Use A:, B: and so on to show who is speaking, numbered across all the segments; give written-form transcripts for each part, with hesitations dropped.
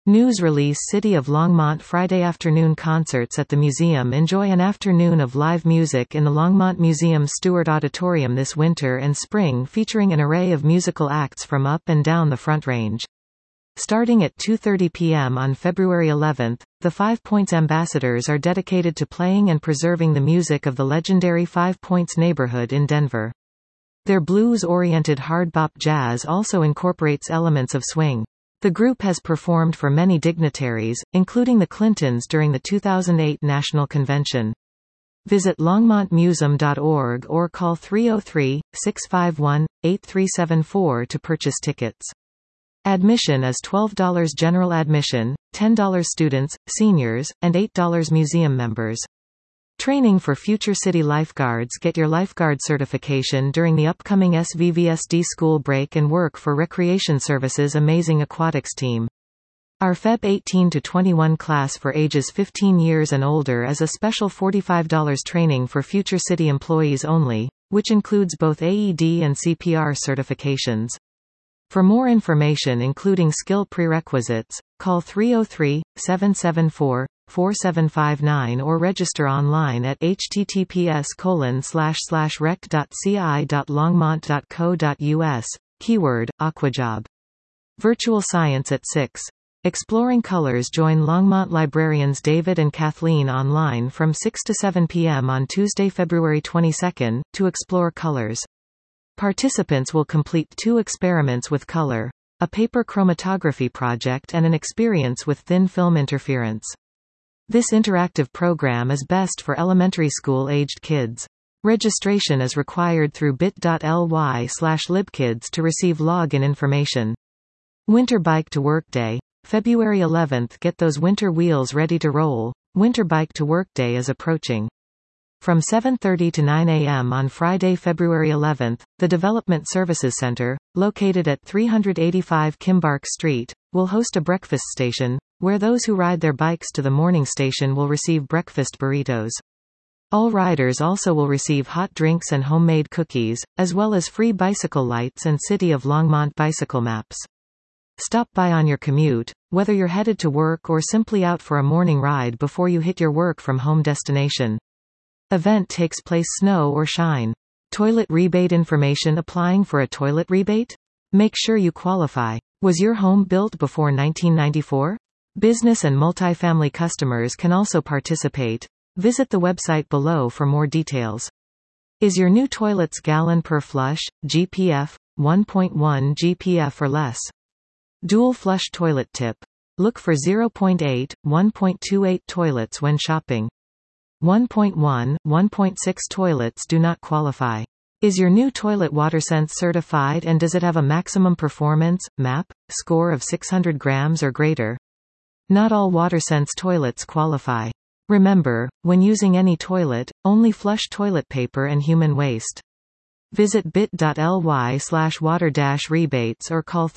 A: News release City of Longmont Friday afternoon concerts at the museum. Enjoy an afternoon of live music in the Longmont Museum Stewart Auditorium this winter and spring, featuring an array of musical acts from up and down the Front Range. Starting at 2:30 p.m. on February 11, the Five Points Ambassadors are dedicated to playing and preserving the music of the legendary Five Points neighborhood in Denver. Their blues-oriented hard bop jazz also incorporates elements of swing. The group has performed for many dignitaries, including the Clintons during the 2008 National Convention. Visit longmontmuseum.org or call 303-651-8374 to purchase tickets. Admission is $12 general admission, $10 students, seniors, and $8 museum members. Training for future city lifeguards. Get your lifeguard certification during the upcoming SVVSD school break and work for Recreation Services Amazing Aquatics team. Our Feb 18 to 21 class for ages 15 years and older is a special $45 training for future city employees only, which includes both AED and CPR certifications. For more information including skill prerequisites, call 303-774-4759 or register online at https://rec.ci.longmont.co.us, keyword, aquajob. Virtual Science at 6. Exploring Colors. Join Longmont librarians David and Kathleen online from 6 to 7 p.m. on Tuesday, February 22, to explore colors. Participants will complete 2 experiments with color, a paper chromatography project and an experience with thin film interference. This interactive program is best for elementary school-aged kids. Registration is required through bit.ly/libkids to receive login information. Winter Bike to Work Day. February 11. Get those winter wheels ready to roll. Winter Bike to Work Day is approaching. From 7:30 to 9 a.m. on Friday, February 11, the Development Services Center, located at 385 Kimbark Street, will host a breakfast station, where those who ride their bikes to the morning station will receive breakfast burritos. All riders also will receive hot drinks and homemade cookies, as well as free bicycle lights and City of Longmont bicycle maps. Stop by on your commute, whether you're headed to work or simply out for a morning ride before you hit your work from home destination. Event takes place snow or shine. Toilet rebate information. Applying for a toilet rebate? Make sure you qualify. Was your home built before 1994? Business and multifamily customers can also participate. Visit the website below for more details. Is your new toilet's gallon per flush, GPF, 1.1 GPF or less? Dual flush toilet tip. Look for 0.8, 1.28 toilets when shopping. 1.1, 1.6 toilets do not qualify. Is your new toilet WaterSense certified and does it have a maximum performance, MAP, score of 600 grams or greater? Not all WaterSense toilets qualify. Remember, when using any toilet, only flush toilet paper and human waste. Visit bit.ly/water-rebates or call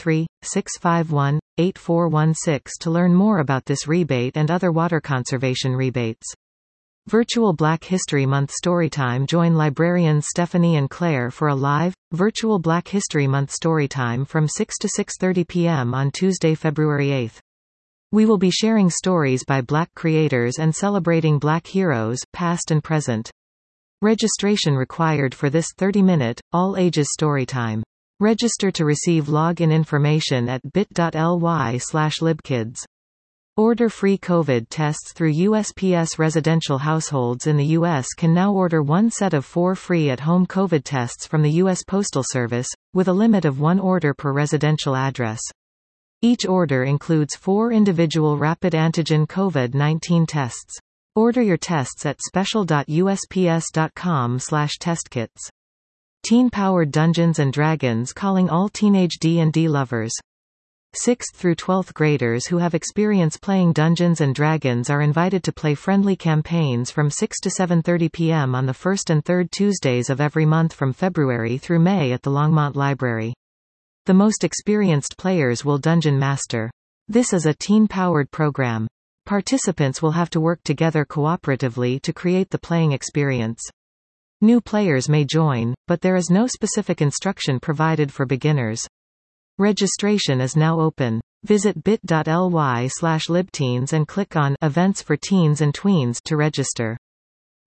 A: 303-651-8416 to learn more about this rebate and other water conservation rebates. Virtual Black History Month Storytime. Join librarians Stephanie and Claire for a live, virtual Black History Month Storytime from 6 to 6:30 p.m. on Tuesday, February 8. We will be sharing stories by Black creators and celebrating Black heroes, past and present. Registration required for this 30-minute, all-ages storytime. Register to receive login information at bit.ly/libkids. Order free COVID tests through USPS. Residential households in the U.S. can now order one set of 4 free at-home COVID tests from the U.S. Postal Service, with a limit of 1 order per residential address. Each order includes 4 individual rapid antigen COVID-19 tests. Order your tests at special.usps.com/testkits. Teen-powered Dungeons & Dragons calling all teenage D&D lovers. 6th through 12th graders who have experience playing Dungeons & Dragons are invited to play friendly campaigns from 6 to 7:30 p.m. on the 1st and 3rd Tuesdays of every month from February through May at the Longmont Library. The most experienced players will Dungeon Master. This is a teen-powered program. Participants will have to work together cooperatively to create the playing experience. New players may join, but there is no specific instruction provided for beginners. Registration is now open. Visit bit.ly/libteens and click on Events for Teens and Tweens to register.